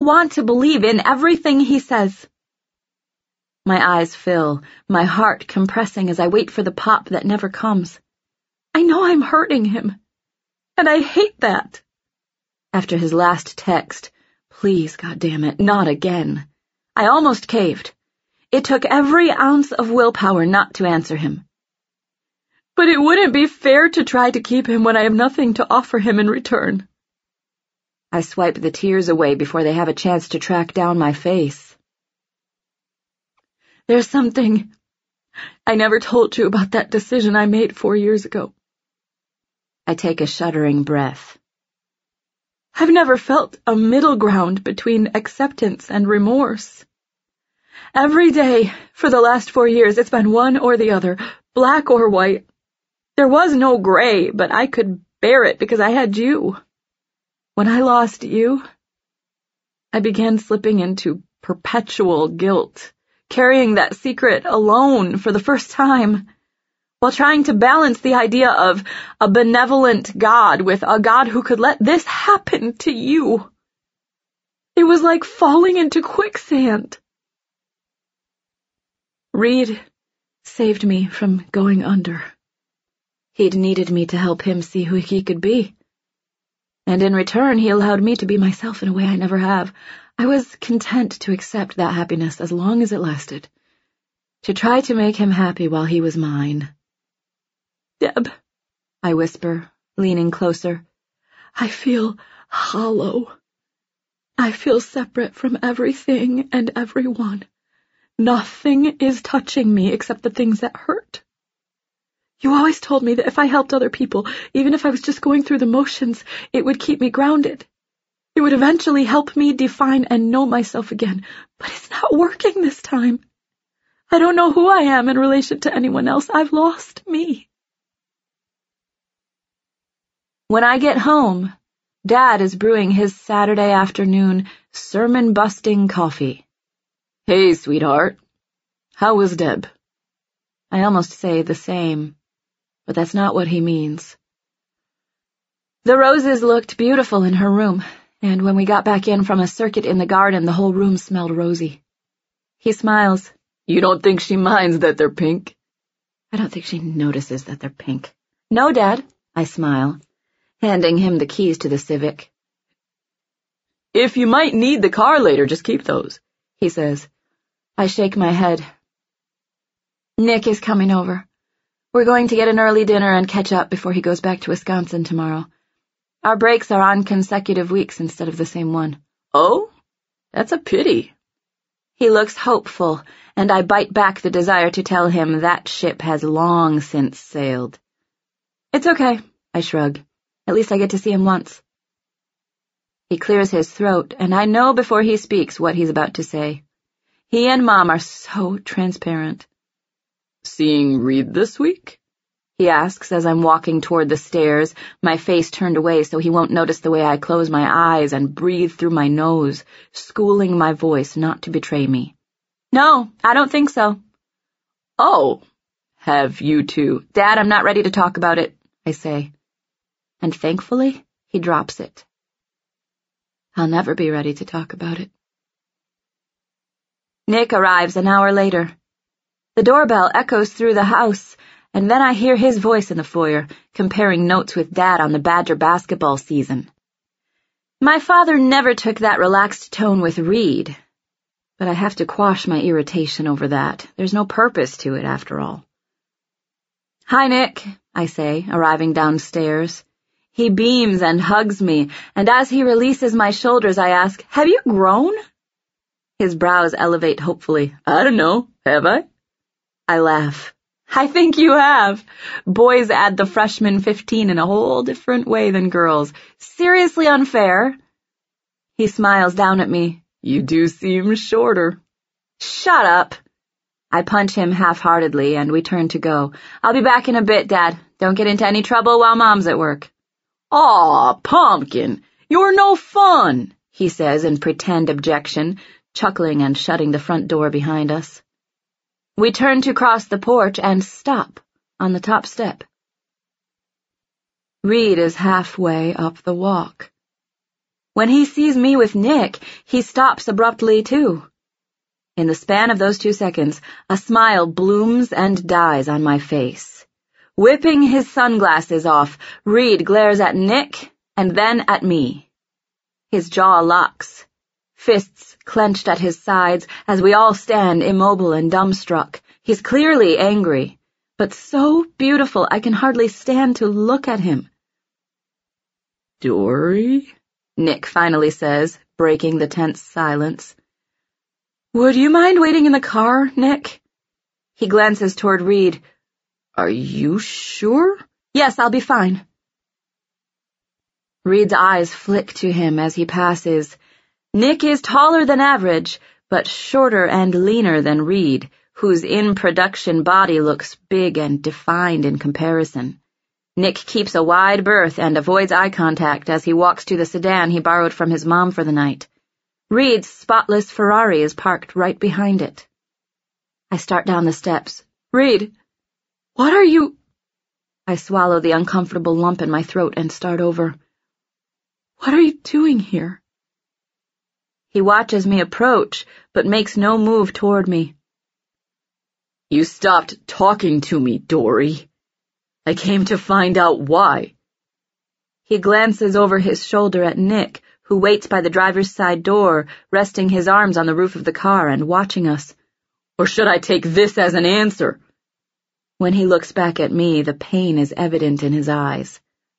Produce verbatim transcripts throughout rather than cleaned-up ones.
want to believe in everything he says. My eyes fill, my heart compressing as I wait for the pop that never comes. I know I'm hurting him, and I hate that. After his last text, please, goddammit, not again, I almost caved. It took every ounce of willpower not to answer him. But it wouldn't be fair to try to keep him when I have nothing to offer him in return. I swipe the tears away before they have a chance to track down my face. There's something I never told you about that decision I made four years ago. I take a shuddering breath. I've never felt a middle ground between acceptance and remorse. Every day for the last four years it's been one or the other, black or white. There was no gray, but I could bear it because I had you. When I lost you, I began slipping into perpetual guilt, carrying that secret alone for the first time, while trying to balance the idea of a benevolent God with a God who could let this happen to you. It was like falling into quicksand. Reed saved me from going under. He'd needed me to help him see who he could be. And in return, he allowed me to be myself in a way I never have. I was content to accept that happiness as long as it lasted, to try to make him happy while he was mine. Deb, I whisper, leaning closer, I feel hollow. I feel separate from everything and everyone. Nothing is touching me except the things that hurt. You always told me that if I helped other people, even if I was just going through the motions, it would keep me grounded. It would eventually help me define and know myself again. But it's not working this time. I don't know who I am in relation to anyone else. I've lost me. When I get home, Dad is brewing his Saturday afternoon sermon-busting coffee. Hey, sweetheart. How was Deb? I almost say the same, but that's not what he means. The roses looked beautiful in her room, and when we got back in from a circuit in the garden, the whole room smelled rosy. He smiles. You don't think she minds that they're pink? I don't think she notices that they're pink. No, Dad, I smile, handing him the keys to the Civic. If you might need the car later, just keep those, he says. I shake my head. Nick is coming over. We're going to get an early dinner and catch up before he goes back to Wisconsin tomorrow. Our breaks are on consecutive weeks instead of the same one. Oh? That's a pity. He looks hopeful, and I bite back the desire to tell him that ship has long since sailed. It's okay, I shrug. At least I get to see him once. He clears his throat, and I know before he speaks what he's about to say. He and Mom are so transparent. Seeing Reed this week? He asks as I'm walking toward the stairs, my face turned away so he won't notice the way I close my eyes and breathe through my nose, schooling my voice not to betray me. No, I don't think so. Oh, have you two? Dad, I'm not ready to talk about it, I say. And thankfully, he drops it. I'll never be ready to talk about it. Nick arrives an hour later. The doorbell echoes through the house, and then I hear his voice in the foyer, comparing notes with Dad on the Badger basketball season. My father never took that relaxed tone with Reed, but I have to quash my irritation over that. There's no purpose to it, after all. Hi, Nick, I say, arriving downstairs. He beams and hugs me, and as he releases my shoulders, I ask, have you grown? His brows elevate hopefully. I don't know, have I? I laugh. I think you have. Boys add the freshman fifteen in a whole different way than girls. Seriously unfair. He smiles down at me. You do seem shorter. Shut up. I punch him half-heartedly, and we turn to go. I'll be back in a bit, Dad. Don't get into any trouble while Mom's at work. Aw, Pumpkin, you're no fun, he says in pretend objection, chuckling and shutting the front door behind us. We turn to cross the porch and stop on the top step. Reed is halfway up the walk. When he sees me with Nick, he stops abruptly too. In the span of those two seconds, a smile blooms and dies on my face. Whipping his sunglasses off, Reed glares at Nick and then at me. His jaw locks, fists clenched at his sides as we all stand immobile and dumbstruck. He's clearly angry, but so beautiful I can hardly stand to look at him. "Dory?" Nick finally says, breaking the tense silence. "Would you mind waiting in the car, Nick?" He glances toward Reed. "Are you sure?" "Yes, I'll be fine." Reed's eyes flick to him as he passes. Nick is taller than average, but shorter and leaner than Reed, whose in-production body looks big and defined in comparison. Nick keeps a wide berth and avoids eye contact as he walks to the sedan he borrowed from his mom for the night. Reed's spotless Ferrari is parked right behind it. I start down the steps. "Reed, what are you—" I swallow the uncomfortable lump in my throat and start over. "What are you doing here?" He watches me approach, but makes no move toward me. "You stopped talking to me, Dory. I came to find out why." He glances over his shoulder at Nick, who waits by the driver's side door, resting his arms on the roof of the car and watching us. "Or should I take this as an answer?" When he looks back at me, the pain is evident in his eyes.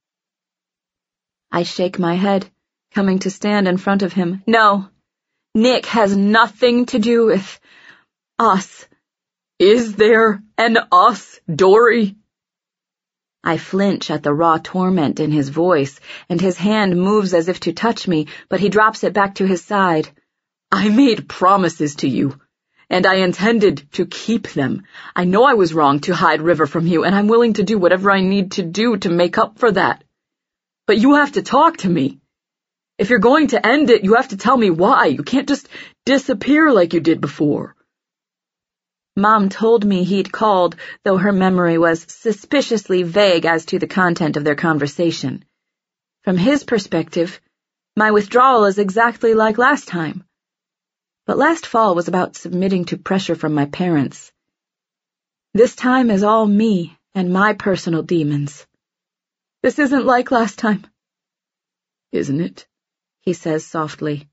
I shake my head, coming to stand in front of him. "No, Nick has nothing to do with us." "Is there an us, Dory?" I flinch at the raw torment in his voice, and his hand moves as if to touch me, but he drops it back to his side. "I made promises to you, and I intended to keep them. I know I was wrong to hide River from you, and I'm willing to do whatever I need to do to make up for that. But you have to talk to me. If you're going to end it, you have to tell me why. You can't just disappear like you did before." Mom told me he'd called, though her memory was suspiciously vague as to the content of their conversation. From his perspective, my withdrawal is exactly like last time. But last fall was about submitting to pressure from my parents. This time is all me and my personal demons. This isn't like last time. "Isn't it?" he says softly.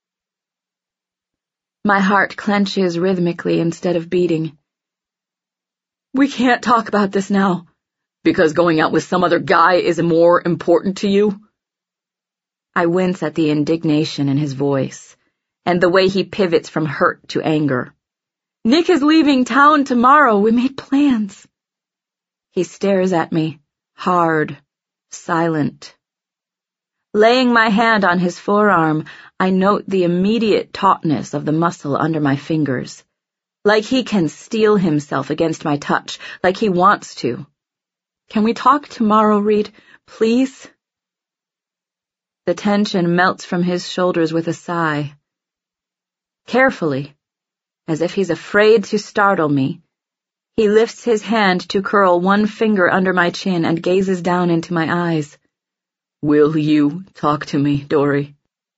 My heart clenches rhythmically instead of beating. "We can't talk about this now, because going out with some other guy is more important to you?" I wince at the indignation in his voice, and the way he pivots from hurt to anger. "Nick is leaving town tomorrow. We made plans." He stares at me, hard, silent. Laying my hand on his forearm, I note the immediate tautness of the muscle under my fingers. Like he can steel himself against my touch, like he wants to. "Can we talk tomorrow, Reed? Please?" The tension melts from his shoulders with a sigh. Carefully, as if he's afraid to startle me, he lifts his hand to curl one finger under my chin and gazes down into my eyes. "Will you talk to me, Dory?"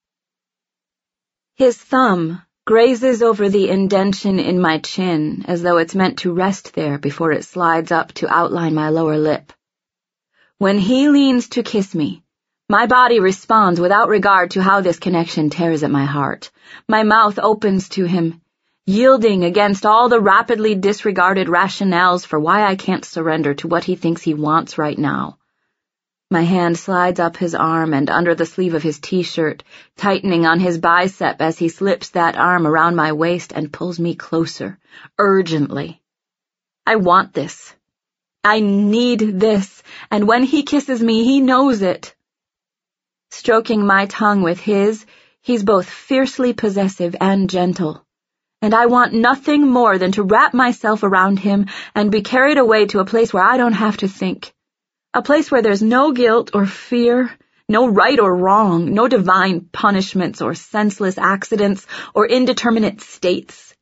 His thumb grazes over the indention in my chin as though it's meant to rest there before it slides up to outline my lower lip. When he leans to kiss me, my body responds without regard to how this connection tears at my heart. My mouth opens to him, yielding against all the rapidly disregarded rationales for why I can't surrender to what he thinks he wants right now. My hand slides up his arm and under the sleeve of his t-shirt, tightening on his bicep as he slips that arm around my waist and pulls me closer, urgently. I want this. I need this, and when he kisses me, he knows it. Stroking my tongue with his, he's both fiercely possessive and gentle, and I want nothing more than to wrap myself around him and be carried away to a place where I don't have to think. A place where there's no guilt or fear, no right or wrong, no divine punishments or senseless accidents or indeterminate states.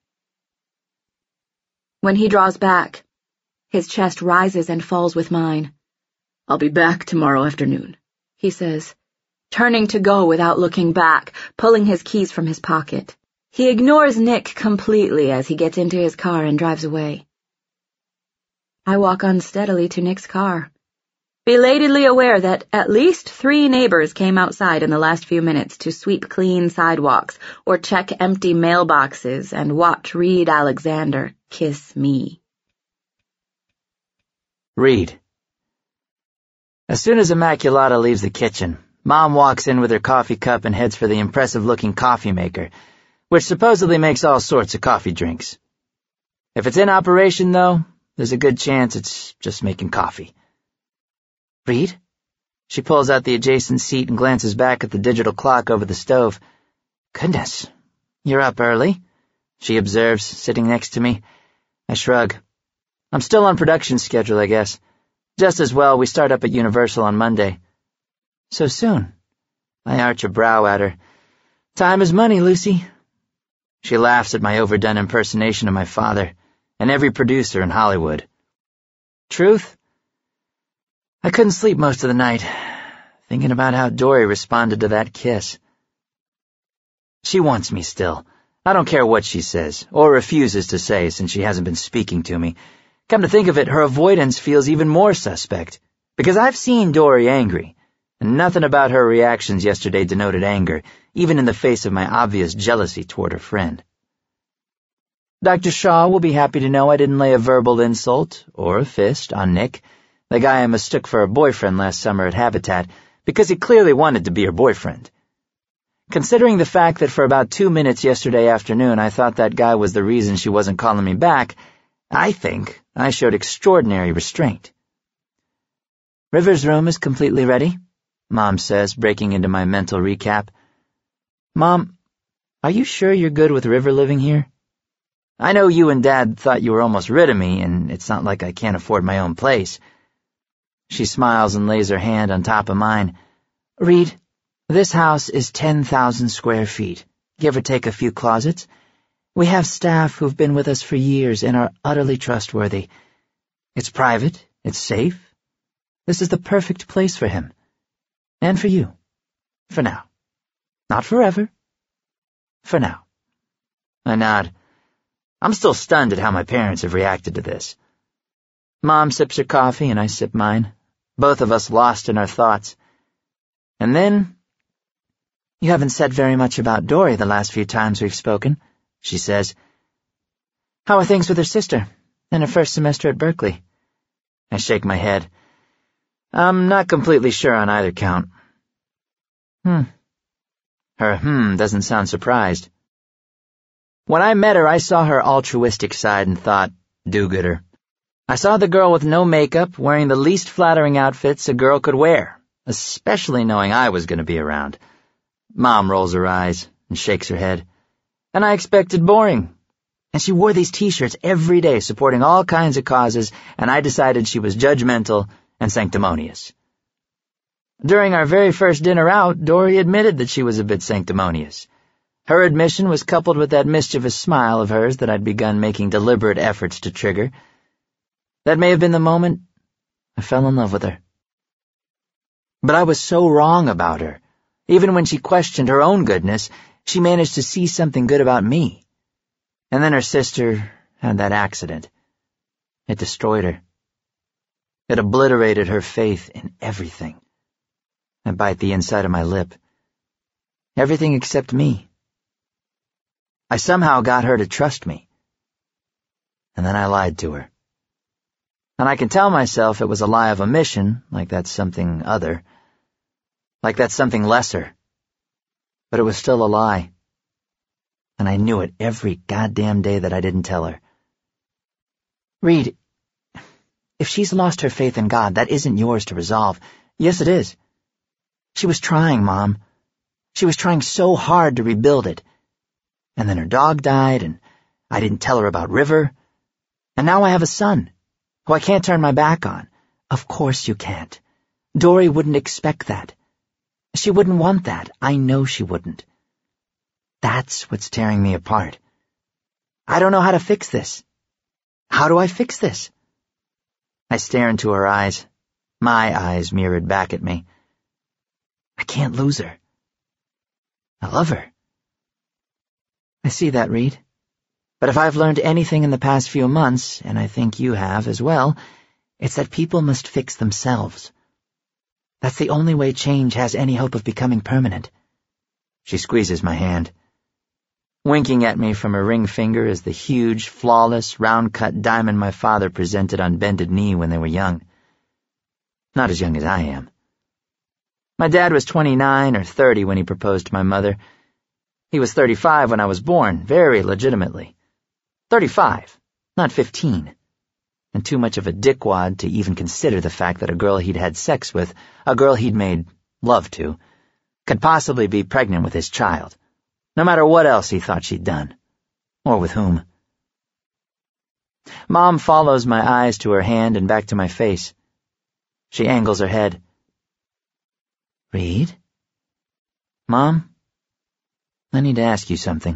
When he draws back, his chest rises and falls with mine. "I'll be back tomorrow afternoon," he says, turning to go without looking back, pulling his keys from his pocket. He ignores Nick completely as he gets into his car and drives away. I walk unsteadily to Nick's car, belatedly aware that at least three neighbors came outside in the last few minutes to sweep clean sidewalks or check empty mailboxes and watch Reed Alexander kiss me. Reed. As soon as Immaculata leaves the kitchen, Mom walks in with her coffee cup and heads for the impressive-looking coffee maker, which supposedly makes all sorts of coffee drinks. If it's in operation, though, there's a good chance it's just making coffee. Reed? She pulls out the adjacent seat and glances back at the digital clock over the stove. Goodness, you're up early, she observes, sitting next to me. I shrug. I'm still on production schedule, I guess. Just as well, we start up at Universal on Monday. So soon? I arch a brow at her. Time is money, Lucy. She laughs at my overdone impersonation of my father, and every producer in Hollywood. Truth? I couldn't sleep most of the night, thinking about how Dory responded to that kiss. She wants me still. I don't care what she says, or refuses to say since she hasn't been speaking to me. Come to think of it, her avoidance feels even more suspect, because I've seen Dory angry, and nothing about her reactions yesterday denoted anger, even in the face of my obvious jealousy toward her friend. Doctor Shaw will be happy to know I didn't lay a verbal insult, or a fist, on Nick, the guy I mistook for a boyfriend last summer at Habitat, because he clearly wanted to be her boyfriend. Considering the fact that for about two minutes yesterday afternoon I thought that guy was the reason she wasn't calling me back, I think I showed extraordinary restraint. River's room is completely ready, Mom says, breaking into my mental recap. Mom, are you sure you're good with River living here? I know you and Dad thought you were almost rid of me, and it's not like I can't afford my own place. She smiles and lays her hand on top of mine. Reed, this house is ten thousand square feet, give or take a few closets. We have staff who've been with us for years and are utterly trustworthy. It's private, it's safe. This is the perfect place for him. And for you. For now. Not forever. For now. I nod. I'm still stunned at how my parents have reacted to this. Mom sips her coffee and I sip mine, both of us lost in our thoughts. And then, you haven't said very much about Dory the last few times we've spoken, she says. How are things with her sister, and her first semester at Berkeley? I shake my head. I'm not completely sure on either count. Hmm. Her hmm doesn't sound surprised. When I met her, I saw her altruistic side and thought, do-gooder. I saw the girl with no makeup, wearing the least flattering outfits a girl could wear, especially knowing I was going to be around. Mom rolls her eyes and shakes her head. And I expected boring. And she wore these t-shirts every day supporting all kinds of causes, and I decided she was judgmental and sanctimonious. During our very first dinner out, Dory admitted that she was a bit sanctimonious. Her admission was coupled with that mischievous smile of hers that I'd begun making deliberate efforts to trigger. That may have been the moment I fell in love with her. But I was so wrong about her. Even when she questioned her own goodness, she managed to see something good about me. And then her sister had that accident. It destroyed her. It obliterated her faith in everything. I bite the inside of my lip. Everything except me. I somehow got her to trust me. And then I lied to her. And I can tell myself it was a lie of omission, like that's something other. Like that's something lesser. But it was still a lie. And I knew it every goddamn day that I didn't tell her. Reed, if she's lost her faith in God, that isn't yours to resolve. Yes, it is. She was trying, Mom. She was trying so hard to rebuild it. And then her dog died, and I didn't tell her about River. And now I have a son, who I can't turn my back on. Of course you can't. Dory wouldn't expect that. She wouldn't want that. I know she wouldn't. That's what's tearing me apart. I don't know how to fix this. How do I fix this? I stare into her eyes, my eyes mirrored back at me. I can't lose her. I love her. I see that, Reed. But if I've learned anything in the past few months, and I think you have as well, it's that people must fix themselves. That's the only way change has any hope of becoming permanent. She squeezes my hand. Winking at me from her ring finger is the huge, flawless, round-cut diamond my father presented on bended knee when they were young. Not as young as I am. My dad was twenty-nine or thirty when he proposed to my mother. He was thirty-five when I was born, very legitimately. Thirty-five, not fifteen. And too much of a dickwad to even consider the fact that a girl he'd had sex with, a girl he'd made love to, could possibly be pregnant with his child, no matter what else he thought she'd done. Or with whom. Mom follows my eyes to her hand and back to my face. She angles her head. Reed? Mom? I need to ask you something.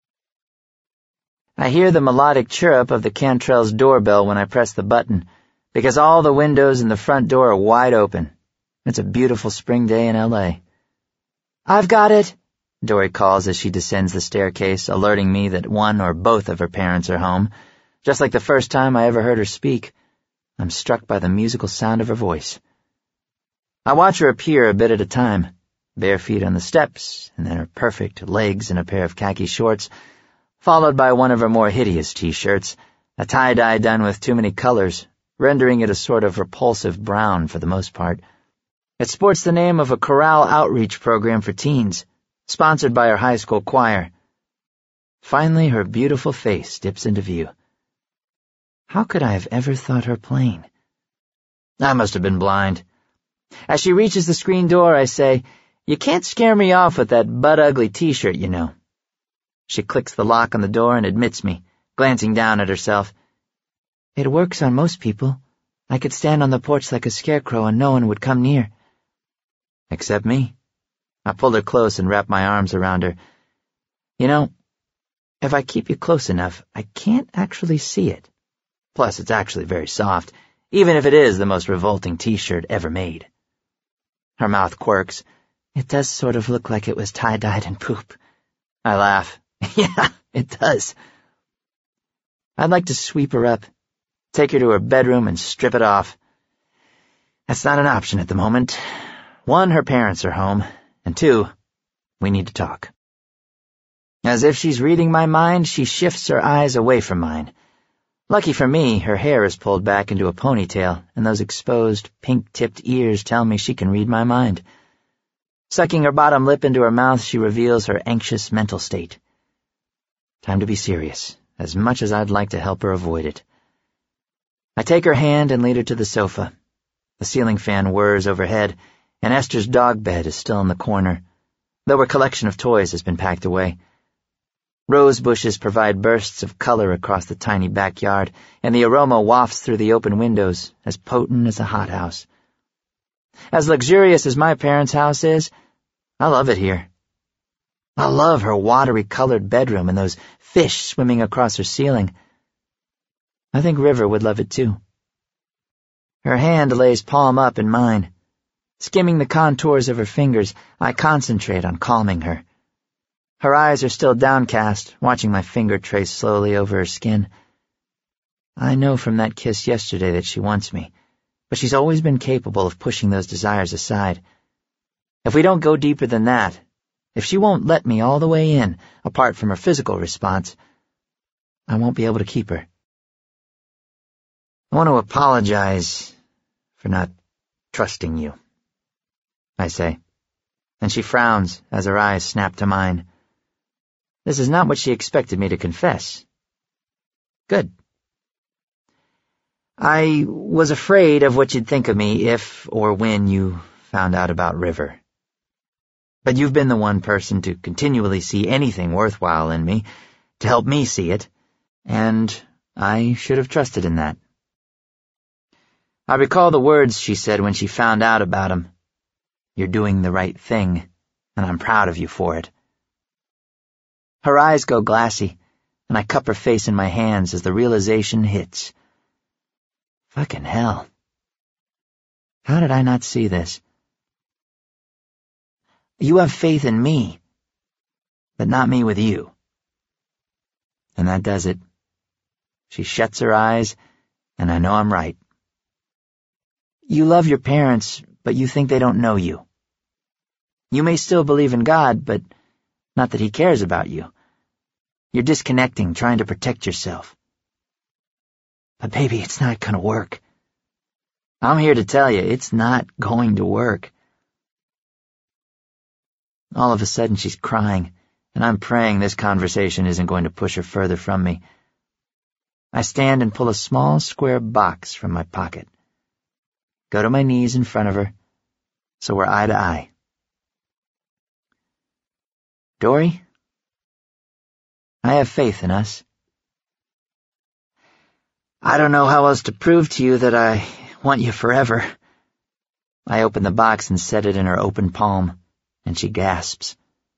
I hear the melodic chirrup of the Cantrell's doorbell when I press the button, because all the windows in the front door are wide open. It's a beautiful spring day in L A. I've got it, Dory calls as she descends the staircase, alerting me that one or both of her parents are home, just like the first time I ever heard her speak. I'm struck by the musical sound of her voice. I watch her appear a bit at a time, bare feet on the steps, and then her perfect legs in a pair of khaki shorts, followed by one of her more hideous T-shirts, a tie-dye done with too many colors, rendering it a sort of repulsive brown for the most part. It sports the name of a chorale outreach program for teens, sponsored by her high school choir. Finally, her beautiful face dips into view. How could I have ever thought her plain? I must have been blind. As she reaches the screen door, I say, "You can't scare me off with that butt-ugly T-shirt, you know." She clicks the lock on the door and admits me, glancing down at herself. It works on most people. I could stand on the porch like a scarecrow and no one would come near. Except me. I pulled her close and wrapped my arms around her. You know, if I keep you close enough, I can't actually see it. Plus, it's actually very soft, even if it is the most revolting T-shirt ever made. Her mouth quirks. It does sort of look like it was tie-dyed in poop. I laugh. Yeah, it does. I'd like to sweep her up, take her to her bedroom and strip it off. That's not an option at the moment. One, her parents are home, and two, we need to talk. As if she's reading my mind, she shifts her eyes away from mine. Lucky for me, her hair is pulled back into a ponytail, and those exposed, pink-tipped ears tell me she can read my mind. Sucking her bottom lip into her mouth, she reveals her anxious mental state. Time to be serious, as much as I'd like to help her avoid it. I take her hand and lead her to the sofa. The ceiling fan whirs overhead, and Esther's dog bed is still in the corner, though her collection of toys has been packed away. Rose bushes provide bursts of color across the tiny backyard, and the aroma wafts through the open windows, as potent as a hothouse. As luxurious as my parents' house is, I love it here. I love her watery-colored bedroom and those fish swimming across her ceiling. I think River would love it too. Her hand lays palm up in mine. Skimming the contours of her fingers, I concentrate on calming her. Her eyes are still downcast, watching my finger trace slowly over her skin. I know from that kiss yesterday that she wants me, but she's always been capable of pushing those desires aside. If we don't go deeper than that, if she won't let me all the way in, apart from her physical response, I won't be able to keep her. I want to apologize for not trusting you, I say, and she frowns as her eyes snap to mine. This is not what she expected me to confess. Good. I was afraid of what you'd think of me if or when you found out about River. But you've been the one person to continually see anything worthwhile in me, to help me see it, and I should have trusted in that. I recall the words she said when she found out about him. You're doing the right thing, and I'm proud of you for it. Her eyes go glassy, and I cup her face in my hands as the realization hits. Fucking hell. How did I not see this? You have faith in me, but not me with you. And that does it. She shuts her eyes, and I know I'm right. You love your parents, but you think they don't know you. You may still believe in God, but not that He cares about you. You're disconnecting, trying to protect yourself. But baby, it's not gonna work. I'm here to tell you, it's not going to work. All of a sudden she's crying, and I'm praying this conversation isn't going to push her further from me. I stand and pull a small square box from my pocket. Go to my knees in front of her, so we're eye to eye. Dory, I have faith in us. I don't know how else to prove to you that I want you forever. I open the box and set it in her open palm, and she gasps.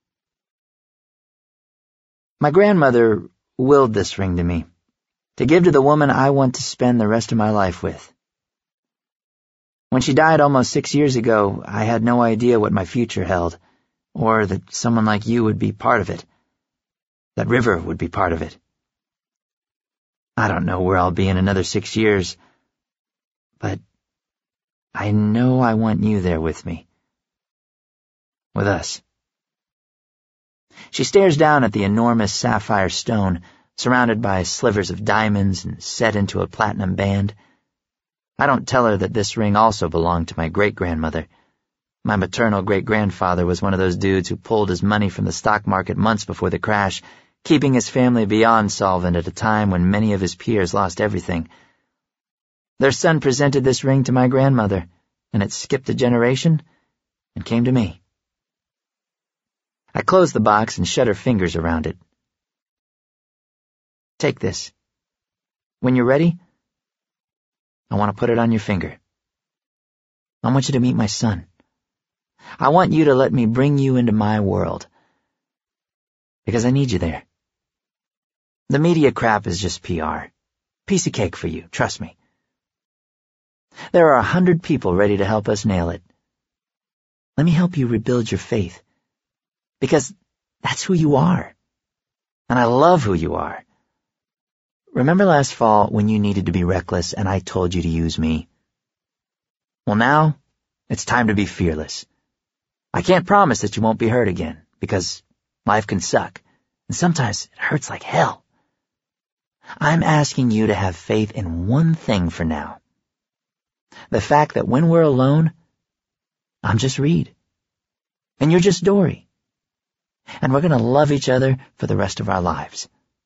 My grandmother willed this ring to me, to give to the woman I want to spend the rest of my life with. When she died almost six years ago, I had no idea what my future held, or that someone like you would be part of it, that River would be part of it. I don't know where I'll be in another six years, but I know I want you there with me. With us. She stares down at the enormous sapphire stone, surrounded by slivers of diamonds and set into a platinum band. I don't tell her that this ring also belonged to my great-grandmother. My maternal great-grandfather was one of those dudes who pulled his money from the stock market months before the crash, keeping his family beyond solvent at a time when many of his peers lost everything. Their son presented this ring to my grandmother, and it skipped a generation and came to me. I closed the box and shut her fingers around it. Take this. When you're ready, I want to put it on your finger. I want you to meet my son. I want you to let me bring you into my world. Because I need you there. The media crap is just P R. Piece of cake for you, trust me. There are a hundred people ready to help us nail it. Let me help you rebuild your faith. Because that's who you are. And I love who you are. Remember last fall when you needed to be reckless and I told you to use me? Well, now it's time to be fearless. I can't promise that you won't be hurt again, because life can suck, and sometimes it hurts like hell. I'm asking you to have faith in one thing for now. The fact that when we're alone, I'm just Reed, and you're just Dory, and we're going to love each other for the rest of our lives.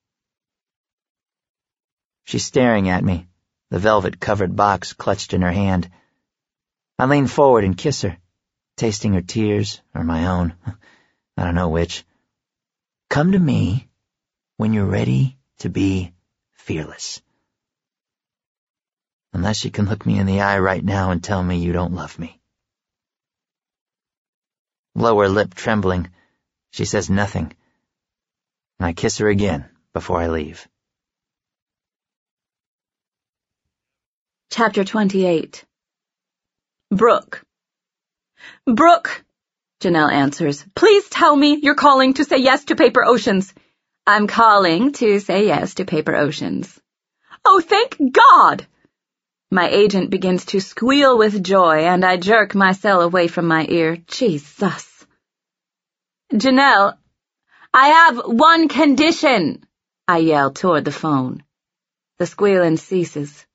She's staring at me, the velvet-covered box clutched in her hand. I lean forward and kiss her, tasting her tears or my own. I don't know which. Come to me when you're ready to be fearless. Unless you can look me in the eye right now and tell me you don't love me. Lower lip trembling, she says nothing, and I kiss her again before I leave. Chapter twenty-eight. Brooke. Brooke, Janelle answers. Please tell me you're calling to say yes to Paper Oceans. I'm calling to say yes to Paper Oceans. Oh, thank God! My agent begins to squeal with joy, and I jerk my cell away from my ear. Jesus. Janelle, I have one condition, I yell toward the phone. The squealing ceases.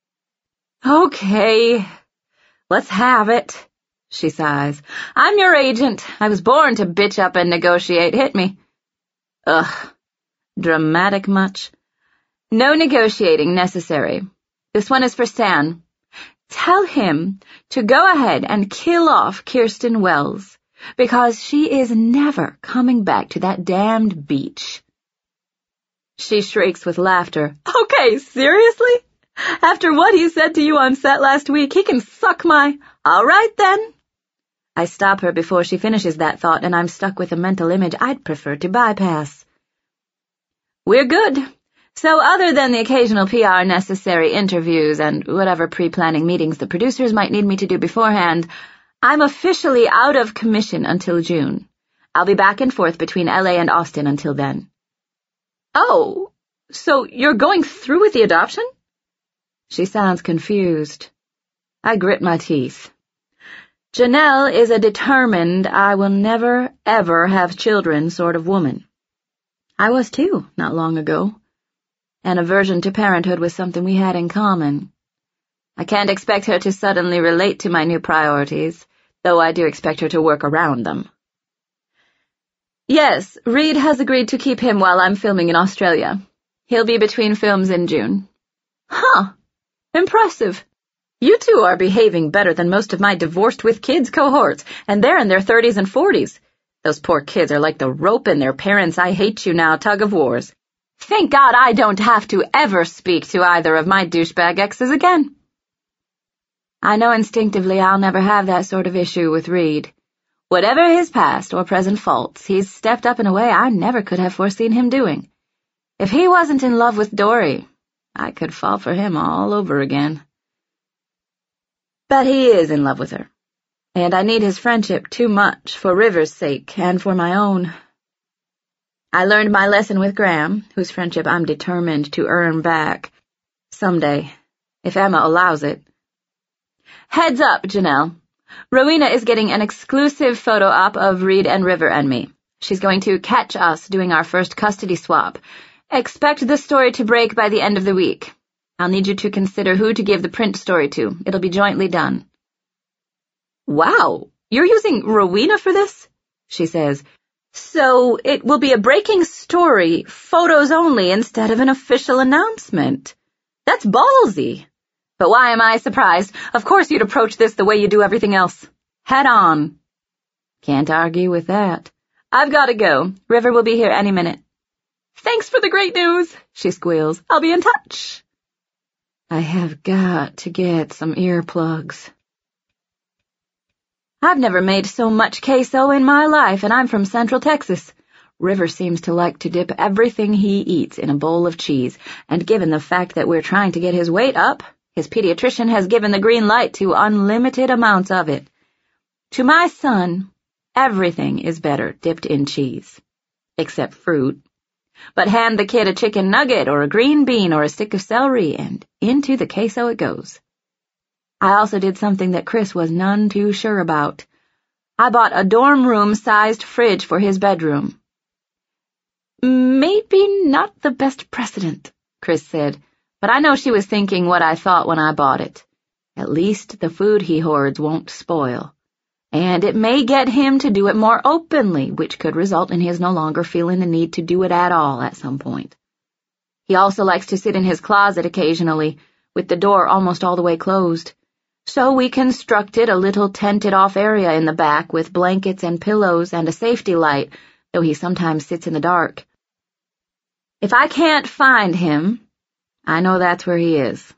Okay, let's have it, she sighs. I'm your agent. I was born to bitch up and negotiate. Hit me. Ugh. Dramatic much? No negotiating necessary. This one is for Stan. Tell him to go ahead and kill off Kirsten Wells, because she is never coming back to that damned beach. She shrieks with laughter. Okay, seriously? After what he said to you on set last week, he can suck my... All right, then. I stop her before she finishes that thought, and I'm stuck with a mental image I'd prefer to bypass. We're good. So other than the occasional P R necessary interviews and whatever pre-planning meetings the producers might need me to do beforehand, I'm officially out of commission until June. I'll be back and forth between L A and Austin until then. Oh, so you're going through with the adoption? She sounds confused. I grit my teeth. Janelle is a determined, I will never, ever have children sort of woman. I was too, not long ago. An aversion to parenthood was something we had in common. I can't expect her to suddenly relate to my new priorities, though I do expect her to work around them. Yes, Reed has agreed to keep him while I'm filming in Australia. He'll be between films in June. Huh. Impressive. You two are behaving better than most of my divorced with kids cohorts, and they're in their thirties and forties. Those poor kids are like the rope in their parents' I hate you now tug of wars. Thank God I don't have to ever speak to either of my douchebag exes again. I know instinctively I'll never have that sort of issue with Reed. Whatever his past or present faults, he's stepped up in a way I never could have foreseen him doing. If he wasn't in love with Dory, I could fall for him all over again. But he is in love with her, and I need his friendship too much for River's sake and for my own. I learned my lesson with Graham, whose friendship I'm determined to earn back. Someday, if Emma allows it. Heads up, Janelle. Rowena is getting an exclusive photo op of Reed and River and me. She's going to catch us doing our first custody swap. Expect the story to break by the end of the week. I'll need you to consider who to give the print story to. It'll be jointly done. Wow, you're using Rowena for this? She says. So it will be a breaking story, photos only, instead of an official announcement. That's ballsy. But why am I surprised? Of course you'd approach this the way you do everything else. Head on. Can't argue with that. I've got to go. River will be here any minute. Thanks for the great news, she squeals. I'll be in touch. I have got to get some earplugs. I've never made so much queso in my life, and I'm from Central Texas. River seems to like to dip everything he eats in a bowl of cheese, and given the fact that we're trying to get his weight up, his pediatrician has given the green light to unlimited amounts of it. To my son, everything is better dipped in cheese, except fruit. But hand the kid a chicken nugget or a green bean or a stick of celery, and into the queso it goes. I also did something that Chris was none too sure about. I bought a dorm room-sized fridge for his bedroom. Maybe not the best precedent, Chris said, but I know she was thinking what I thought when I bought it. At least the food he hoards won't spoil. And it may get him to do it more openly, which could result in his no longer feeling the need to do it at all at some point. He also likes to sit in his closet occasionally, with the door almost all the way closed. So we constructed a little tented-off area in the back with blankets and pillows and a safety light, though he sometimes sits in the dark. If I can't find him, I know that's where he is.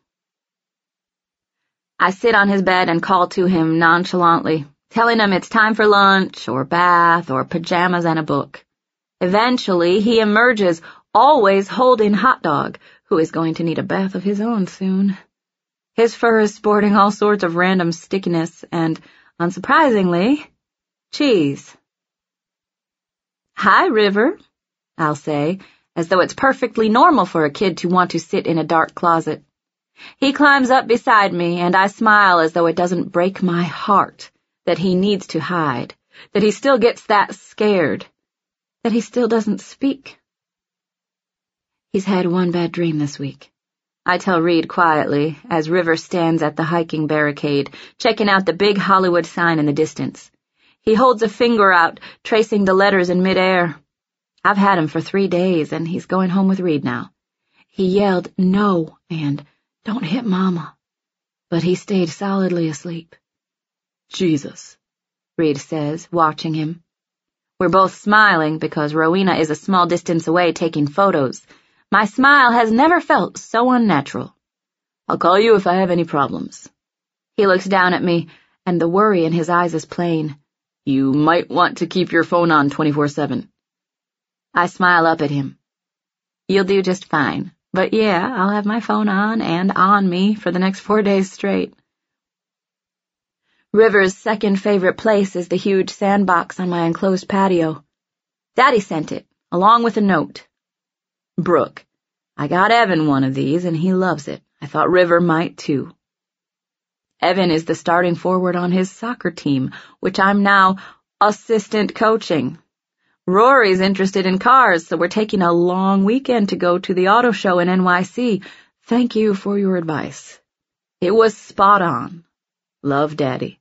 I sit on his bed and call to him nonchalantly, telling him it's time for lunch or bath or pajamas and a book. Eventually, he emerges, always holding Hot Dog, who is going to need a bath of his own soon. His fur is sporting all sorts of random stickiness and, unsurprisingly, cheese. Hi, River, I'll say, as though it's perfectly normal for a kid to want to sit in a dark closet. He climbs up beside me, and I smile as though it doesn't break my heart that he needs to hide, that he still gets that scared, that he still doesn't speak. He's had one bad dream this week, I tell Reed quietly, as River stands at the hiking barricade, checking out the big Hollywood sign in the distance. He holds a finger out, tracing the letters in midair. I've had him for three days, and he's going home with Reed now. He yelled, "No," and "Don't hit Mama," but he stayed solidly asleep. Jesus, Reed says, watching him. We're both smiling because Rowena is a small distance away taking photos. My smile has never felt so unnatural. I'll call you if I have any problems. He looks down at me, and the worry in his eyes is plain. You might want to keep your phone on twenty-four seven. I smile up at him. You'll do just fine. But yeah, I'll have my phone on and on me for the next four days straight. River's second favorite place is the huge sandbox on my enclosed patio. Daddy sent it, along with a note. Brooke, I got Evan one of these, and he loves it. I thought River might, too. Evan is the starting forward on his soccer team, which I'm now assistant coaching. Rory's interested in cars, so we're taking a long weekend to go to the auto show in N Y C. Thank you for your advice. It was spot on. Love, Daddy.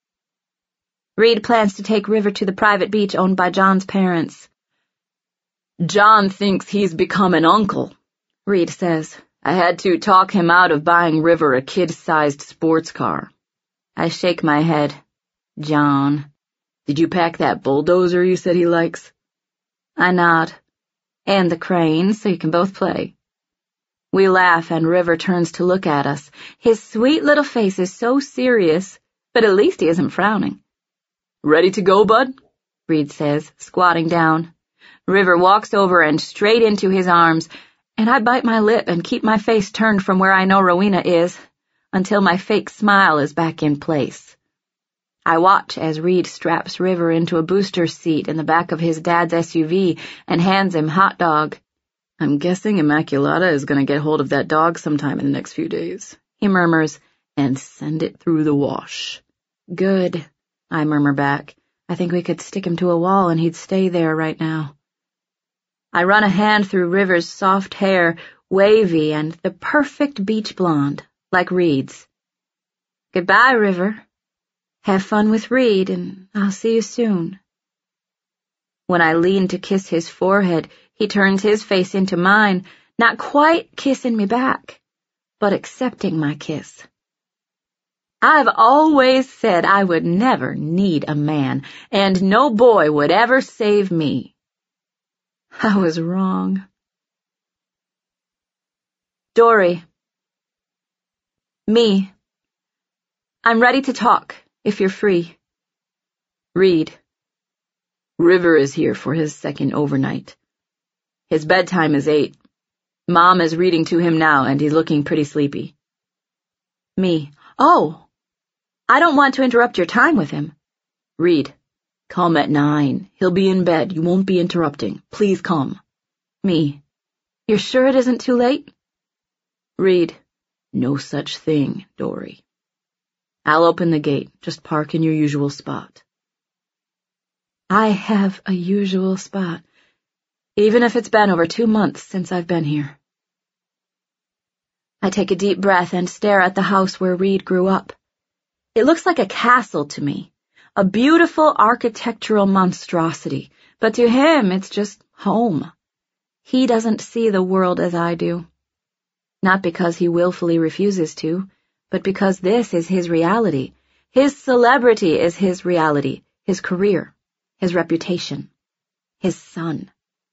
Reed plans to take River to the private beach owned by John's parents. John thinks he's become an uncle, Reed says. I had to talk him out of buying River a kid-sized sports car. I shake my head. John. Did you pack that bulldozer you said he likes? I nod. And the crane, so you can both play. We laugh, and River turns to look at us. His sweet little face is so serious, but at least he isn't frowning. Ready to go, bud? Reed says, squatting down. River walks over and straight into his arms, and I bite my lip and keep my face turned from where I know Rowena is, until my fake smile is back in place. I watch as Reed straps River into a booster seat in the back of his dad's S U V and hands him hot dog. I'm guessing Immaculata is going to get hold of that dog sometime in the next few days, he murmurs, and send it through the wash. Good, I murmur back. I think we could stick him to a wall and he'd stay there right now. I run a hand through River's soft hair, wavy and the perfect beach blonde, like Reed's. Goodbye, River. Have fun with Reed, and I'll see you soon. When I lean to kiss his forehead, he turns his face into mine, not quite kissing me back, but accepting my kiss. I've always said I would never need a man, and no boy would ever save me. I was wrong. Dory. Me. I'm ready to talk, if you're free. Reed. River is here for his second overnight. His bedtime is eight. Mom is reading to him now, and he's looking pretty sleepy. Me. Oh, I don't want to interrupt your time with him. Reed. Come at nine. He'll be in bed. You won't be interrupting. Please come. Me. You're sure it isn't too late? Reed. No such thing, Dory. I'll open the gate. Just park in your usual spot. I have a usual spot, even if it's been over two months since I've been here. I take a deep breath and stare at the house where Reed grew up. It looks like a castle to me, a beautiful architectural monstrosity, but to him it's just home. He doesn't see the world as I do. Not because he willfully refuses to, but because this is his reality. His celebrity is his reality, his career, his reputation, his son.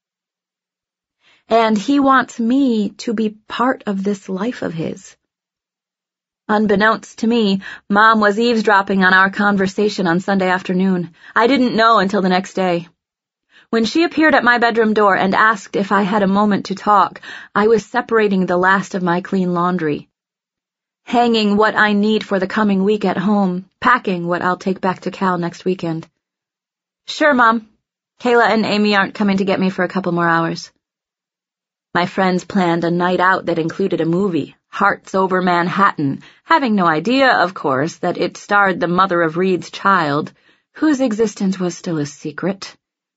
And he wants me to be part of this life of his. Unbeknownst to me, Mom was eavesdropping on our conversation on Sunday afternoon. I didn't know until the next day. When she appeared at my bedroom door and asked if I had a moment to talk, I was separating the last of my clean laundry, hanging what I need for the coming week at home, packing what I'll take back to Cal next weekend. Sure, Mom. Kayla and Amy aren't coming to get me for a couple more hours. My friends planned a night out that included a movie, Hearts Over Manhattan, having no idea, of course, that it starred the mother of Reed's child, whose existence was still a secret.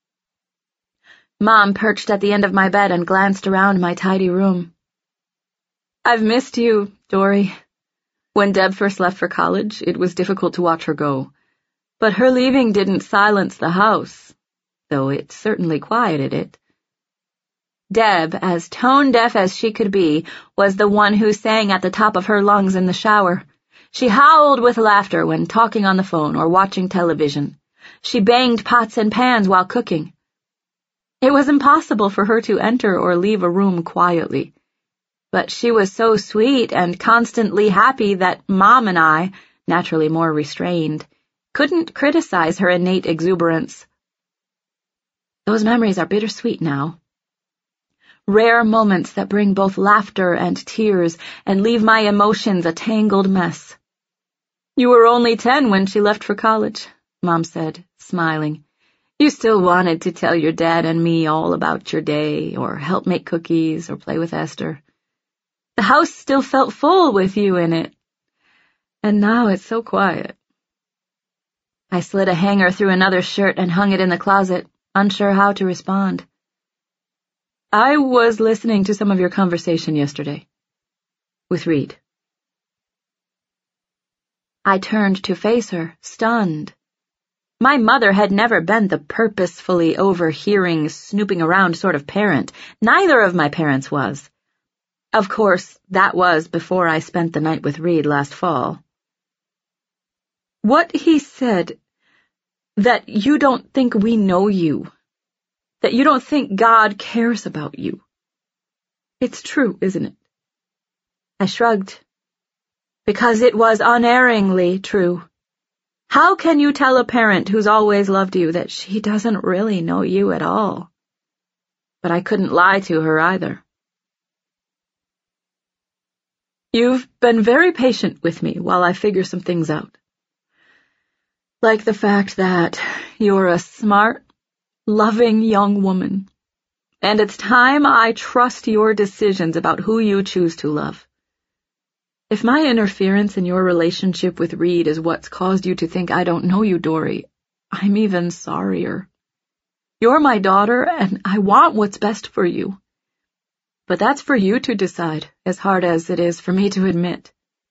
Mom perched at the end of my bed and glanced around my tidy room. I've missed you, Dory. When Deb first left for college, it was difficult to watch her go. But her leaving didn't silence the house, though it certainly quieted it. Deb, as tone-deaf as she could be, was the one who sang at the top of her lungs in the shower. She howled with laughter when talking on the phone or watching television. She banged pots and pans while cooking. It was impossible for her to enter or leave a room quietly. But she was so sweet and constantly happy that Mom and I, naturally more restrained, couldn't criticize her innate exuberance. Those memories are bittersweet now. Rare moments that bring both laughter and tears and leave my emotions a tangled mess. You were only ten when she left for college, Mom said, smiling. You still wanted to tell your dad and me all about your day, or help make cookies, or play with Esther. The house still felt full with you in it. And now it's so quiet. I slid a hanger through another shirt and hung it in the closet, unsure how to respond. I was listening to some of your conversation yesterday. With Reed. I turned to face her, stunned. My mother had never been the purposefully overhearing, snooping around sort of parent. Neither of my parents was. Of course, that was before I spent the night with Reed last fall. What he said, that you don't think we know you, that you don't think God cares about you. It's true, isn't it? I shrugged. Because it was unerringly true. How can you tell a parent who's always loved you that she doesn't really know you at all? But I couldn't lie to her either. You've been very patient with me while I figure some things out. Like the fact that you're a smart, loving young woman, and it's time I trust your decisions about who you choose to love. If my interference in your relationship with Reed is what's caused you to think I don't know you, Dory, I'm even sorrier. You're my daughter, and I want what's best for you. But that's for you to decide, as hard as it is for me to admit.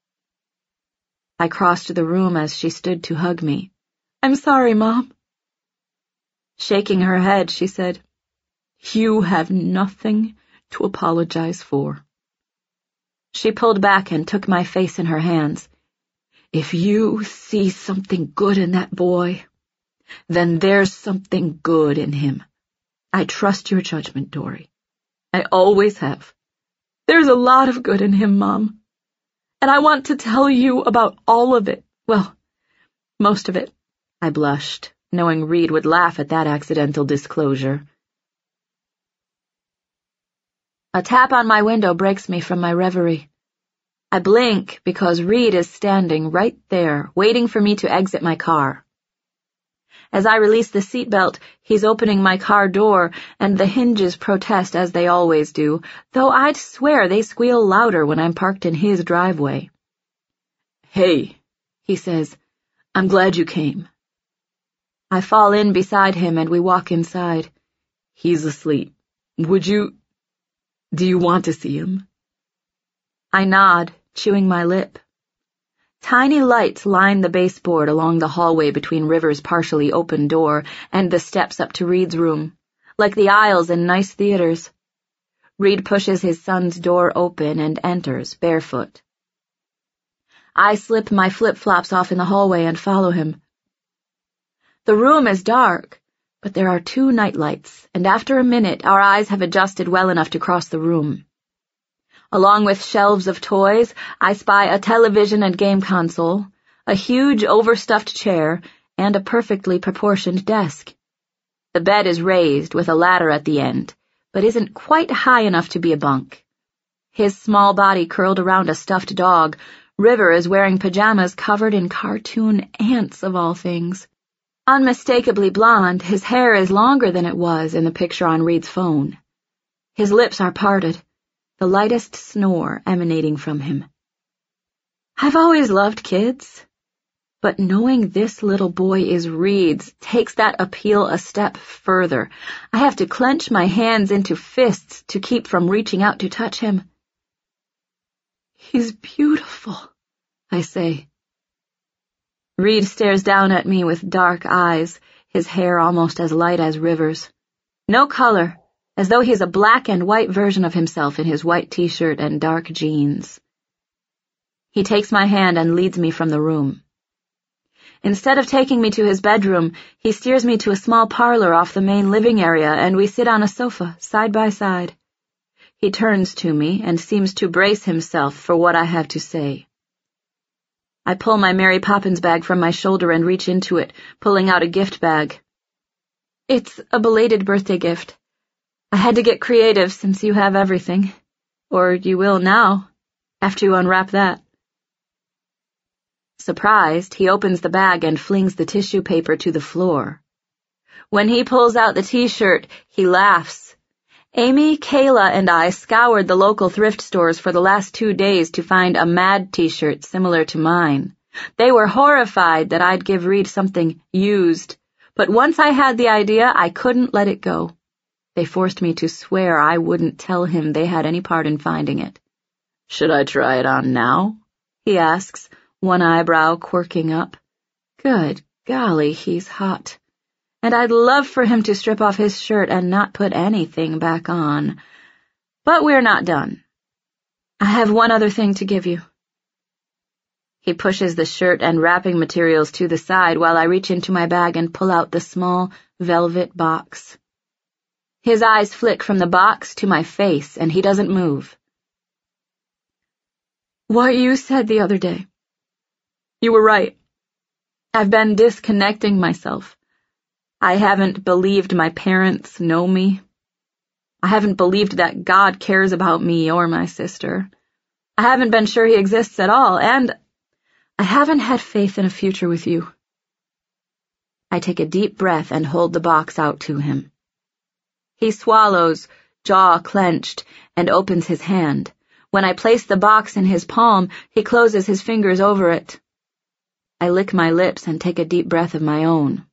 I crossed the room as she stood to hug me. I'm sorry, Mom. Shaking her head, she said, You have nothing to apologize for. She pulled back and took my face in her hands. If you see something good in that boy, then there's something good in him. I trust your judgment, Dory. I always have. There's a lot of good in him, Mom. And I want to tell you about all of it. Well, most of it. I blushed, knowing Reed would laugh at that accidental disclosure. A tap on my window breaks me from my reverie. I blink because Reed is standing right there, waiting for me to exit my car. As I release the seatbelt, he's opening my car door, and the hinges protest as they always do, though I'd swear they squeal louder when I'm parked in his driveway. Hey, he says, I'm glad you came. I fall in beside him and we walk inside. He's asleep. Would you... Do you want to see him? I nod, chewing my lip. Tiny lights line the baseboard along the hallway between River's partially open door and the steps up to Reed's room, like the aisles in nice theaters. Reed pushes his son's door open and enters, barefoot. I slip my flip-flops off in the hallway and follow him. The room is dark, but there are two nightlights, and after a minute our eyes have adjusted well enough to cross the room. Along with shelves of toys, I spy a television and game console, a huge overstuffed chair, and a perfectly proportioned desk. The bed is raised with a ladder at the end, but isn't quite high enough to be a bunk. His small body curled around a stuffed dog, River is wearing pajamas covered in cartoon ants of all things. Unmistakably blonde, his hair is longer than it was in the picture on Reed's phone. His lips are parted, the lightest snore emanating from him. I've always loved kids, but knowing this little boy is Reed's takes that appeal a step further. I have to clench my hands into fists to keep from reaching out to touch him. He's beautiful, I say. Reed stares down at me with dark eyes, his hair almost as light as River's. No color, as though he's a black and white version of himself in his white t-shirt and dark jeans. He takes my hand and leads me from the room. Instead of taking me to his bedroom, he steers me to a small parlor off the main living area, and we sit on a sofa, side by side. He turns to me and seems to brace himself for what I have to say. I pull my Mary Poppins bag from my shoulder and reach into it, pulling out a gift bag. It's a belated birthday gift. I had to get creative since you have everything. Or you will now, after you unwrap that. Surprised, he opens the bag and flings the tissue paper to the floor. When he pulls out the t-shirt, he laughs. Amy, Kayla, and I scoured the local thrift stores for the last two days to find a Mad t-shirt similar to mine. They were horrified that I'd give Reed something used, but once I had the idea, I couldn't let it go. They forced me to swear I wouldn't tell him they had any part in finding it. "Should I try it on now?" he asks, one eyebrow quirking up. Good golly, he's hot. And I'd love for him to strip off his shirt and not put anything back on. But we're not done. I have one other thing to give you. He pushes the shirt and wrapping materials to the side while I reach into my bag and pull out the small velvet box. His eyes flick from the box to my face, and he doesn't move. What you said the other day. You were right. I've been disconnecting myself. I haven't believed my parents know me. I haven't believed that God cares about me or my sister. I haven't been sure he exists at all, and I haven't had faith in a future with you. I take a deep breath and hold the box out to him. He swallows, jaw clenched, and opens his hand. When I place the box in his palm, he closes his fingers over it. I lick my lips and take a deep breath of my own.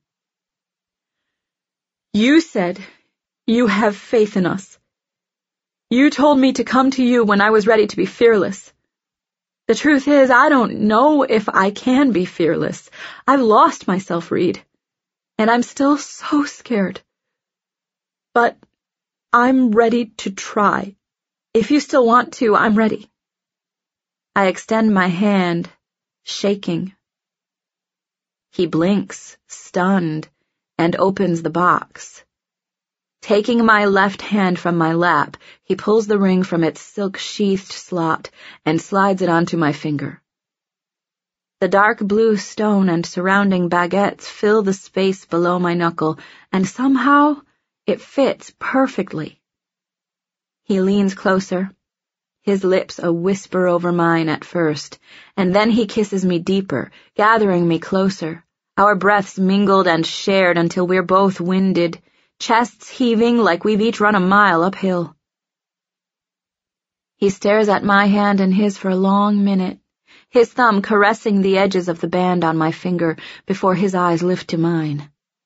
You said you have faith in us. You told me to come to you when I was ready to be fearless. The truth is, I don't know if I can be fearless. I've lost myself, Reed, and I'm still so scared. But I'm ready to try. If you still want to, I'm ready. I extend my hand, shaking. He blinks, stunned, and opens the box. Taking my left hand from my lap, he pulls the ring from its silk-sheathed slot and slides it onto my finger. The dark blue stone and surrounding baguettes fill the space below my knuckle, and somehow it fits perfectly. He leans closer, his lips a whisper over mine at first, and then he kisses me deeper, gathering me closer, our breaths mingled and shared until we're both winded, chests heaving like we've each run a mile uphill. He stares at my hand and his for a long minute, his thumb caressing the edges of the band on my finger before his eyes lift to mine.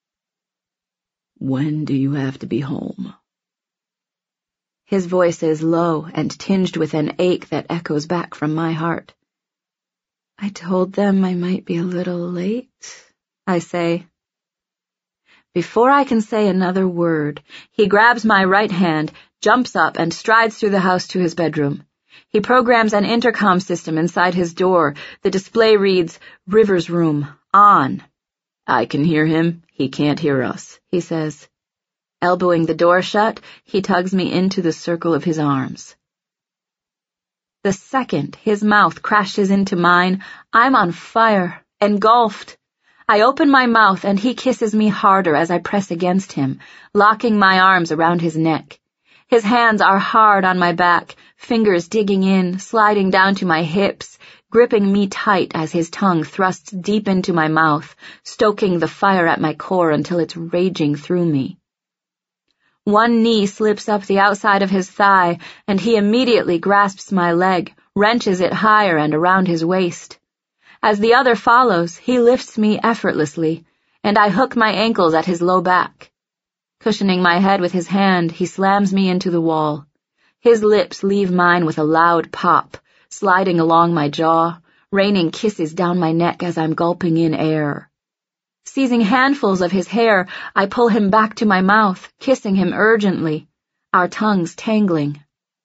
When do you have to be home? His voice is low and tinged with an ache that echoes back from my heart. I told them I might be a little late, I say. Before I can say another word, he grabs my right hand, jumps up, and strides through the house to his bedroom. He programs an intercom system inside his door. The display reads, "River's room, on." I can hear him. He can't hear us, he says. Elbowing the door shut, he tugs me into the circle of his arms. The second his mouth crashes into mine, I'm on fire, engulfed. I open my mouth and he kisses me harder as I press against him, locking my arms around his neck. His hands are hard on my back, fingers digging in, sliding down to my hips, gripping me tight as his tongue thrusts deep into my mouth, stoking the fire at my core until it's raging through me. One knee slips up the outside of his thigh, and he immediately grasps my leg, wrenches it higher and around his waist. As the other follows, he lifts me effortlessly, and I hook my ankles at his low back. Cushioning my head with his hand, he slams me into the wall. His lips leave mine with a loud pop, sliding along my jaw, raining kisses down my neck as I'm gulping in air. Seizing handfuls of his hair, I pull him back to my mouth, kissing him urgently, our tongues tangling.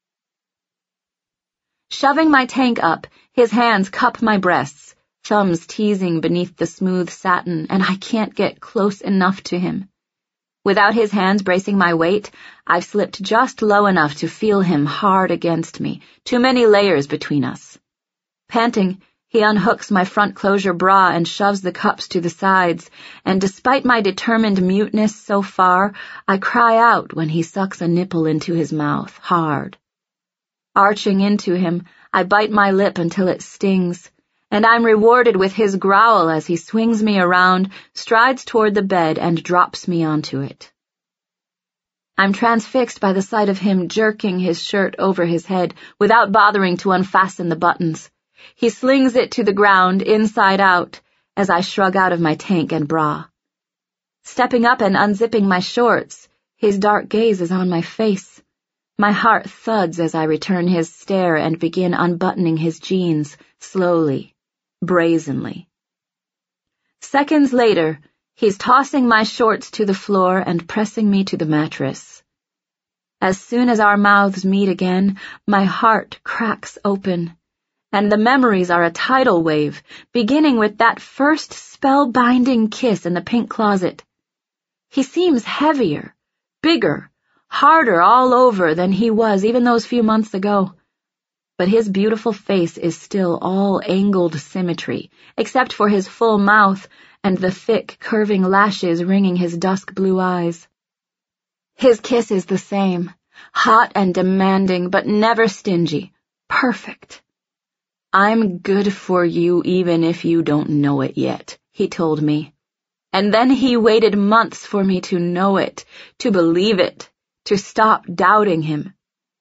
Shoving my tank up, his hands cup my breasts, thumbs teasing beneath the smooth satin, and I can't get close enough to him. Without his hands bracing my weight, I've slipped just low enough to feel him hard against me, too many layers between us. Panting, he unhooks my front closure bra and shoves the cups to the sides, and despite my determined muteness so far, I cry out when he sucks a nipple into his mouth, hard. Arching into him, I bite my lip until it stings, and I'm rewarded with his growl as he swings me around, strides toward the bed, and drops me onto it. I'm transfixed by the sight of him jerking his shirt over his head without bothering to unfasten the buttons. He slings it to the ground, inside out, as I shrug out of my tank and bra. Stepping up and unzipping my shorts, his dark gaze is on my face. My heart thuds as I return his stare and begin unbuttoning his jeans, slowly, brazenly. Seconds later, he's tossing my shorts to the floor and pressing me to the mattress. As soon as our mouths meet again, my heart cracks open, and the memories are a tidal wave, beginning with that first spellbinding kiss in the pink closet. He seems heavier, bigger, harder all over than he was even those few months ago. But his beautiful face is still all angled symmetry, except for his full mouth and the thick, curving lashes ringing his dusk blue eyes. His kiss is the same, hot and demanding, but never stingy, perfect. "I'm good for you even if you don't know it yet," he told me. And then he waited months for me to know it, to believe it, to stop doubting him.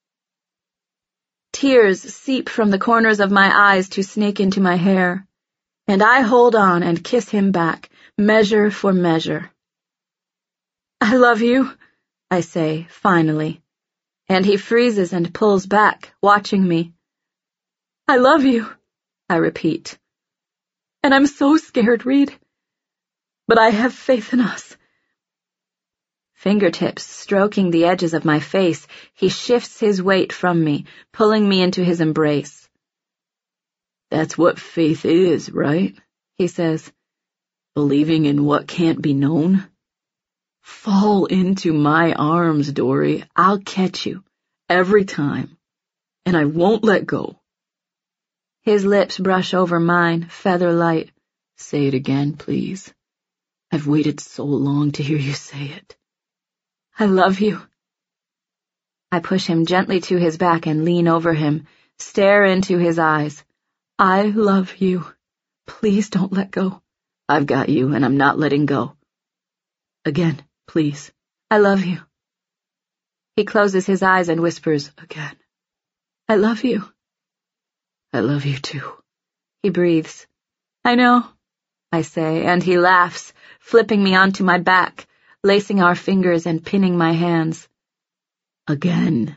Tears seep from the corners of my eyes to snake into my hair, and I hold on and kiss him back, measure for measure. "I love you," I say, finally, and he freezes and pulls back, watching me. "I love you," I repeat. "And I'm so scared, Reed. But I have faith in us." Fingertips stroking the edges of my face, he shifts his weight from me, pulling me into his embrace. "That's what faith is, right?" he says. "Believing in what can't be known? Fall into my arms, Dory. I'll catch you, every time, and I won't let go." His lips brush over mine, feather light. "Say it again, please. I've waited so long to hear you say it." "I love you." I push him gently to his back and lean over him, stare into his eyes. "I love you. Please don't let go." "I've got you, and I'm not letting go." "Again, please." "I love you." He closes his eyes and whispers, "Again." "I love you." "I love you too." He breathes. "I know," I say, and he laughs, flipping me onto my back, lacing our fingers and pinning my hands. "Again."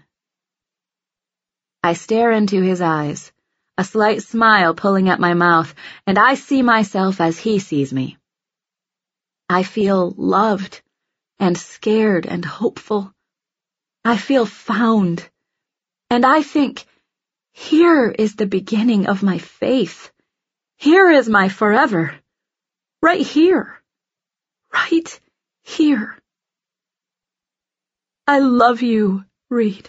I stare into his eyes, a slight smile pulling at my mouth, and I see myself as he sees me. I feel loved and scared and hopeful. I feel found, and I think, here is the beginning of my faith. Here is my forever. Right here. Right here. I love you, Reed.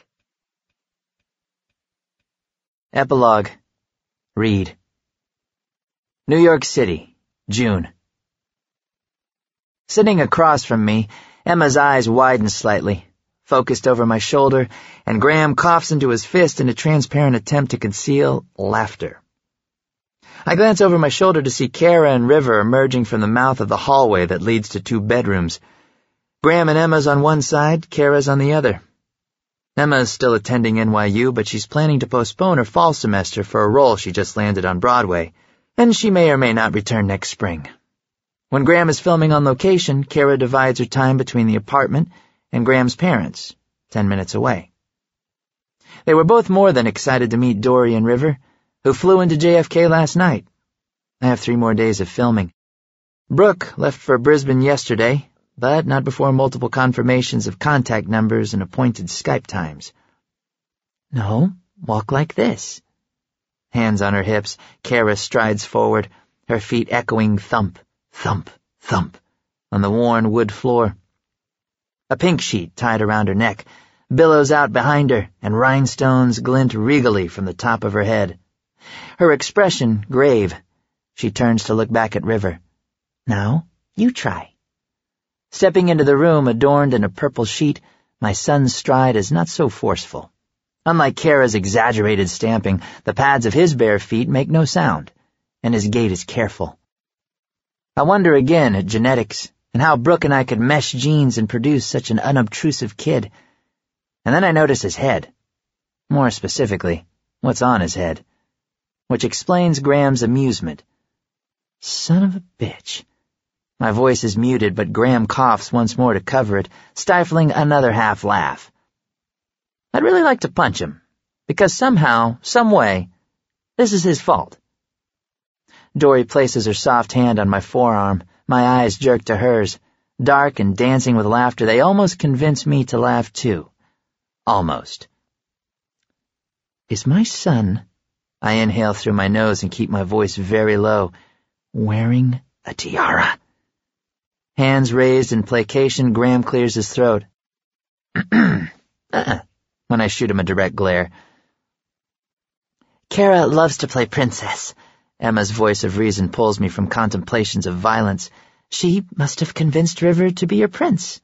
Epilogue. Reed. New York City, June. Sitting across from me, Emma's eyes widen slightly, focused over my shoulder, and Graham coughs into his fist in a transparent attempt to conceal laughter. I glance over my shoulder to see Kara and River emerging from the mouth of the hallway that leads to two bedrooms. Graham and Emma's on one side, Kara's on the other. Emma is still attending N Y U, but she's planning to postpone her fall semester for a role she just landed on Broadway, and she may or may not return next spring. When Graham is filming on location, Kara divides her time between the apartment and Graham's parents, ten minutes away. They were both more than excited to meet Dory and River, who flew into J F K last night. I have three more days of filming. Brooke left for Brisbane yesterday, but not before multiple confirmations of contact numbers and appointed Skype times. No, walk like this. Hands on her hips, Kara strides forward, her feet echoing thump, thump, thump on the worn wood floor. A pink sheet tied around her neck billows out behind her, and rhinestones glint regally from the top of her head. Her expression grave. She turns to look back at River. Now, you try. Stepping into the room adorned in a purple sheet, my son's stride is not so forceful. Unlike Kara's exaggerated stamping, the pads of his bare feet make no sound, and his gait is careful. I wonder again at genetics, and how Brooke and I could mesh genes and produce such an unobtrusive kid. And then I notice his head. More specifically, what's on his head. Which explains Graham's amusement. Son of a bitch. My voice is muted, but Graham coughs once more to cover it, stifling another half laugh. I'd really like to punch him, because somehow, some way, this is his fault. Dory places her soft hand on my forearm, my eyes jerk to hers. Dark and dancing with laughter, they almost convince me to laugh too. Almost. Is my son, I inhale through my nose and keep my voice very low, wearing a tiara? Hands raised in placation, Graham clears his throat. uh-uh, when I shoot him a direct glare. Kara loves to play princess. Emma's voice of reason pulls me from contemplations of violence. She must have convinced River to be your prince.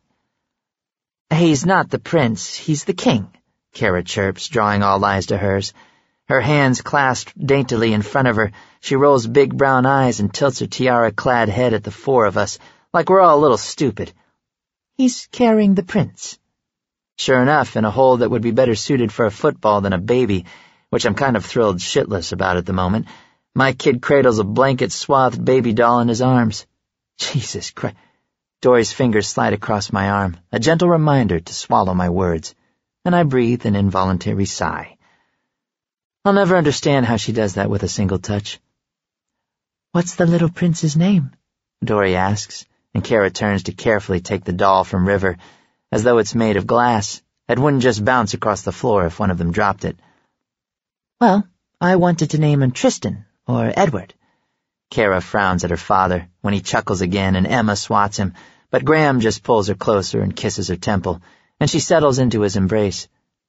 He's not the prince, he's the king, Kara chirps, drawing all eyes to hers. Her hands clasped daintily in front of her, she rolls big brown eyes and tilts her tiara-clad head at the four of us, like we're all a little stupid. He's carrying the prince. Sure enough, in a hole that would be better suited for a football than a baby, which I'm kind of thrilled shitless about at the moment, my kid cradles a blanket-swathed baby doll in his arms. Jesus Christ. Dory's fingers slide across my arm, a gentle reminder to swallow my words, and I breathe an involuntary sigh. I'll never understand how she does that with a single touch. What's the little prince's name? Dory asks, and Kara turns to carefully take the doll from River, as though it's made of glass, and wouldn't just bounce across the floor if one of them dropped it. Well, I wanted to name him Tristan, or Edward. Kara frowns at her father when he chuckles again and Emma swats him, but Graham just pulls her closer and kisses her temple, and she settles into his embrace.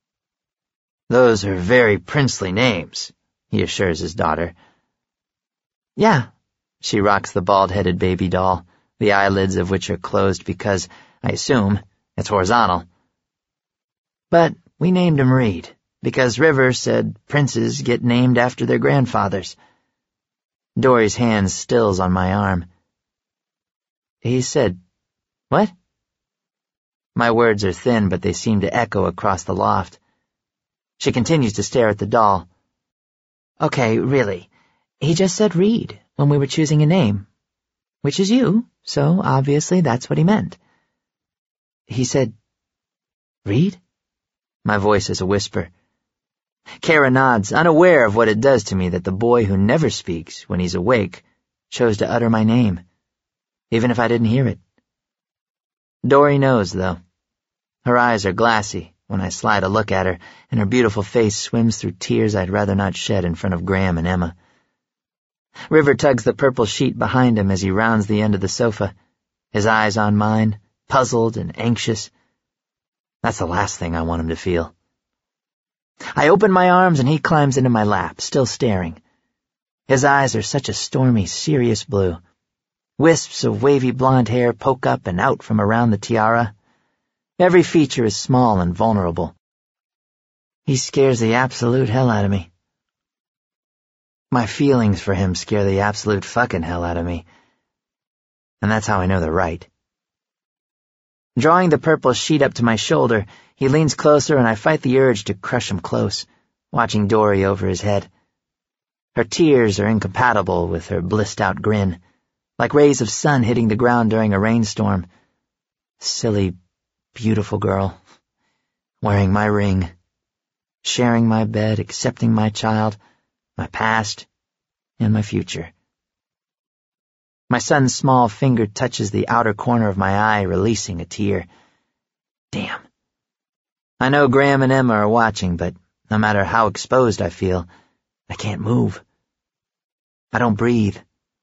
Those are very princely names, he assures his daughter. Yeah, she rocks the bald-headed baby doll, the eyelids of which are closed because, I assume, it's horizontal. But we named him Reed, because River said princes get named after their grandfathers. Dory's hand stills on my arm. He said, what? My words are thin, but they seem to echo across the loft. She continues to stare at the doll. Okay, really. He just said Reed when we were choosing a name, which is you, so obviously that's what he meant. He said, Reed? My voice is a whisper. Kara nods, unaware of what it does to me that the boy who never speaks when he's awake chose to utter my name, even if I didn't hear it. Dory knows, though. Her eyes are glassy when I slide a look at her, and her beautiful face swims through tears I'd rather not shed in front of Graham and Emma. River tugs the purple sheet behind him as he rounds the end of the sofa, his eyes on mine, puzzled and anxious. That's the last thing I want him to feel. I open my arms and he climbs into my lap, still staring. His eyes are such a stormy, serious blue. Wisps of wavy blonde hair poke up and out from around the tiara. Every feature is small and vulnerable. He scares the absolute hell out of me. My feelings for him scare the absolute fucking hell out of me. And that's how I know they're right. Drawing the purple sheet up to my shoulder, he leans closer and I fight the urge to crush him close, watching Dory over his head. Her tears are incompatible with her blissed-out grin, like rays of sun hitting the ground during a rainstorm. Silly, beautiful girl, wearing my ring, sharing my bed, accepting my child, my past, and my future. My son's small finger touches the outer corner of my eye, releasing a tear. Damn. I know Graham and Emma are watching, but no matter how exposed I feel, I can't move. I don't breathe.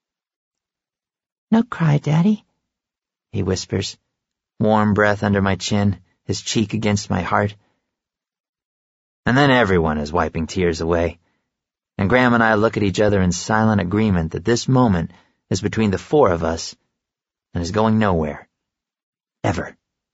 No cry, Daddy, he whispers, warm breath under my chin, his cheek against my heart. And then everyone is wiping tears away, and Graham and I look at each other in silent agreement that this moment is between the four of us and is going nowhere. Ever.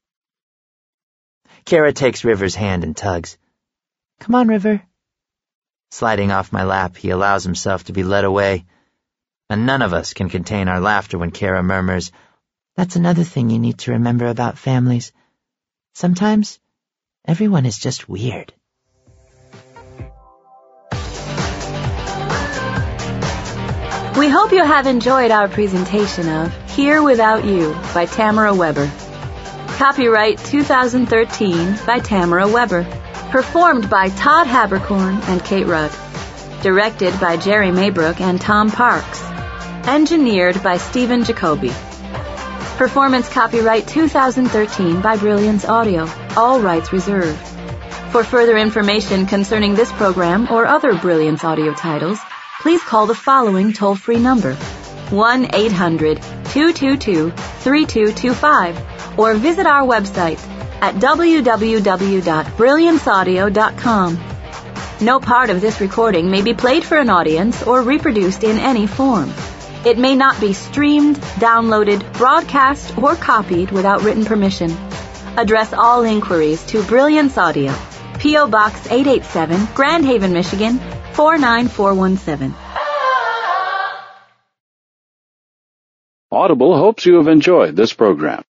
Kara takes River's hand and tugs. Come on, River. Sliding off my lap, he allows himself to be led away, and none of us can contain our laughter when Kara murmurs, "That's another thing you need to remember about families. Sometimes, everyone is just weird." We hope you have enjoyed our presentation of Here Without You by Tamara Weber. Copyright two thousand thirteen by Tamara Weber. Performed by Todd Habercorn and Kate Rudd. Directed by Jerry Maybrook and Tom Parks. Engineered by Stephen Jacoby. Performance copyright two thousand thirteen by Brilliance Audio. All rights reserved. For further information concerning this program or other Brilliance Audio titles, please call the following toll-free number, one eight hundred two two two three two two five, or visit our website at w w w dot brilliance audio dot com. No part of this recording may be played for an audience or reproduced in any form. It may not be streamed, downloaded, broadcast, or copied without written permission. Address all inquiries to Brilliance Audio, P O Box eight eight seven, Grand Haven, Michigan, four nine four one seven. Audible hopes you have enjoyed this program.